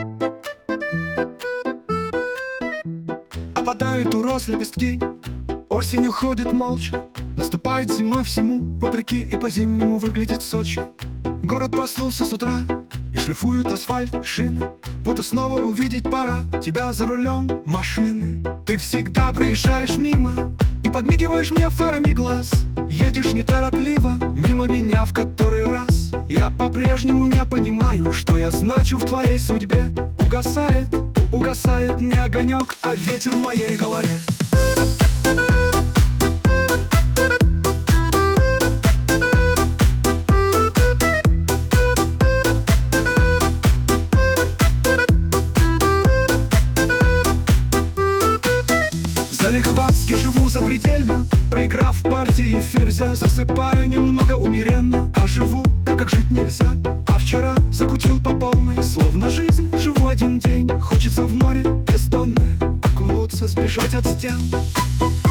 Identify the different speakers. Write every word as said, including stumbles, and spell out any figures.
Speaker 1: Опадают у роз лепестки, осень уходит молча. Наступает зима всему вопреки, и по-зимнему выглядит Сочи. Город проснулся с утра, и шлифуют асфальт шины. Будто снова увидеть пора тебя за рулем машины. Ты всегда проезжаешь мимо и подмигиваешь мне фарами глаз. Едешь неторопливо мимо меня в который раз. Я по-прежнему не понимаю, что я значу в твоей судьбе. Угасает, угасает не огонек, а ветер в моей голове. За Лихватски живу запредельно, проиграв партии ферзя. Засыпаю немного умеренно, а живу так, как жить нельзя. А вчера закутил по полной, словно жизнь живу один день. Хочется в море бездонное окунуться, сбежать от стен.